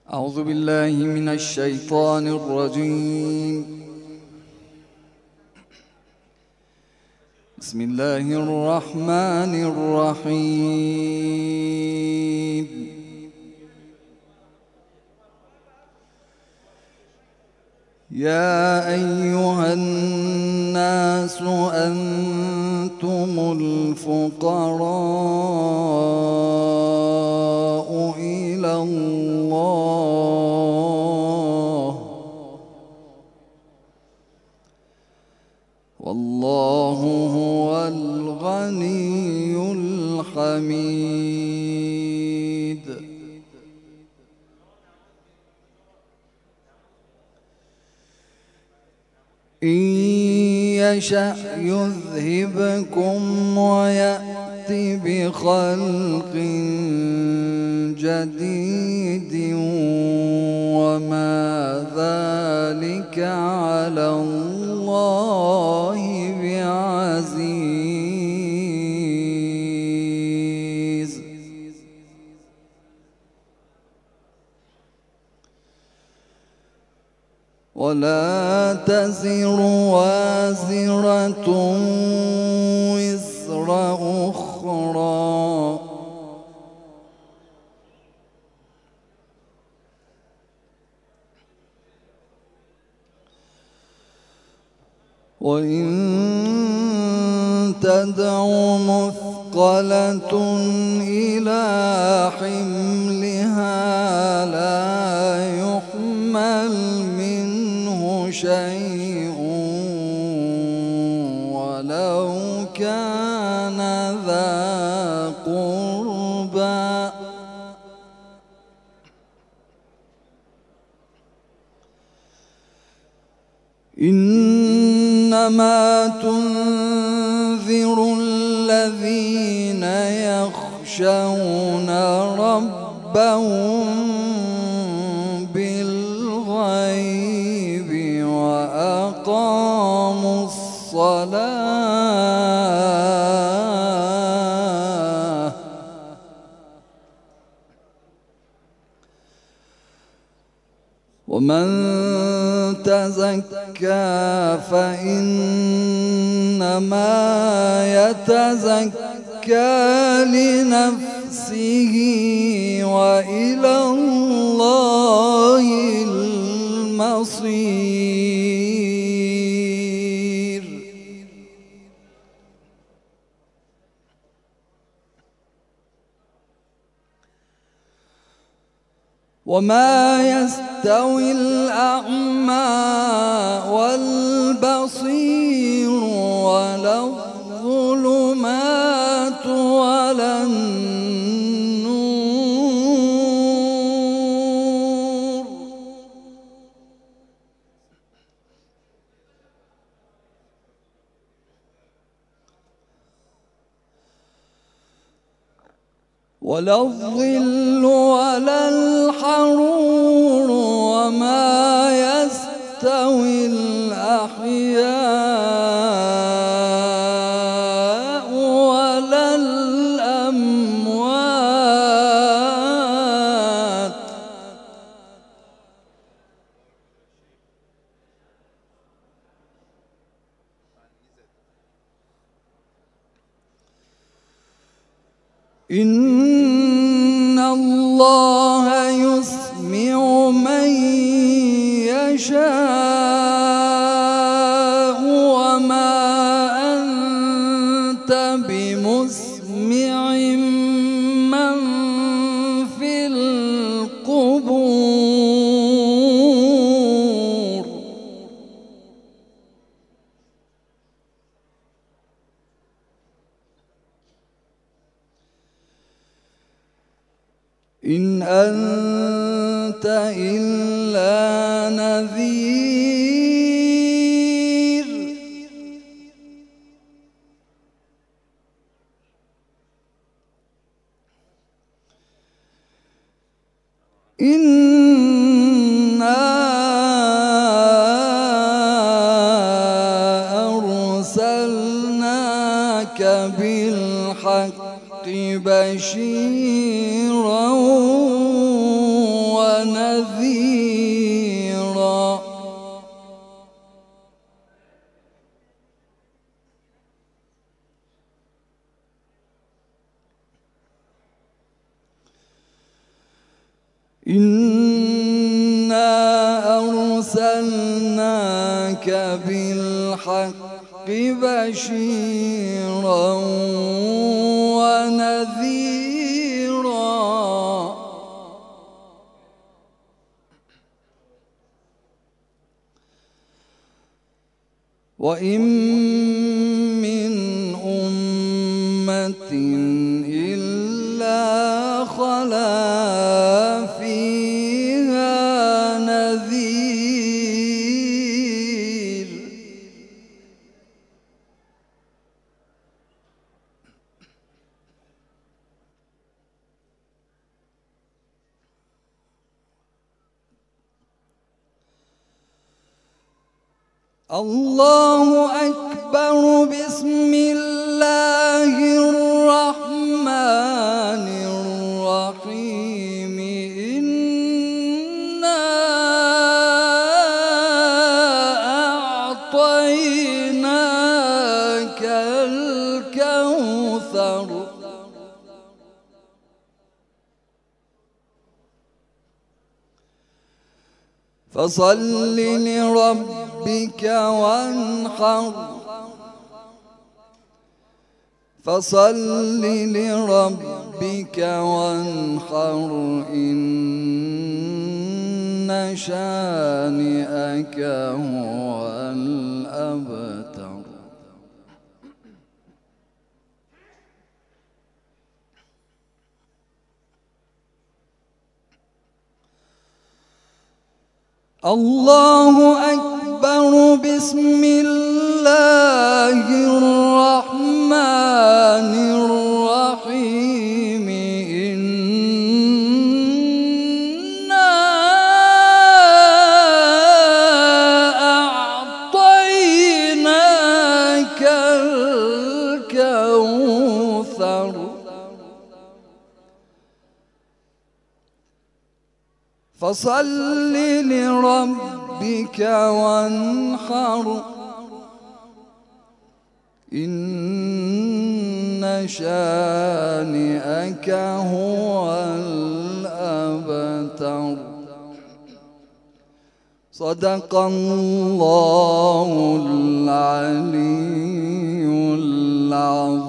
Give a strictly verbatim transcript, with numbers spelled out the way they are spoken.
أعوذ بالله من الشيطان الرجيم. بسم الله الرحمن الرحيم. يا أيها الناس أنتم الفقراء إلى الله والله هو الغني الحميد. إن يشأ يذهبكم ويأت بخلق جديد وما ذلك على الله بعزيز. ولا تزر وازرة وزر أخرى وإن تدع مثقلة إلى حملها لا يحمل منه شيء ولو كان ذا قربى. إنما تنذر الذين يخشون ربهم بالغيب وأقاموا الصلاة ومن تزكى فإنما يتزكى لنفسه وإلى الله المصير. وما يستوي الأعمى والبصير ولا الظلمات ولا النور ولا الظل ولا الحرور وما يستوي الأحياء ولا الأموات إن الله يسمع من يشاء وما أنت بمسمع من في القبور. إن أنت إلا نذير إنا أرسلناك بالحق بشيرا ونذيرا إنا أرسلناك بالحق بشيرا ونذيرا وإن من أمة إلا خلا فيها نذير الله أكبر. بسم الله الرحمن الرحيم. إنا أعطيناك الكوثر فصل لربك وانحر فصل لربك وانحر إن شانئك هو الأبتر. الله أكبر. بسم الله الرحمن الرحيم. إنا أعطيناك الكوثر فصل لربك وانحر إن شانئك هو الأبتر. صدق الله العلي العظيم.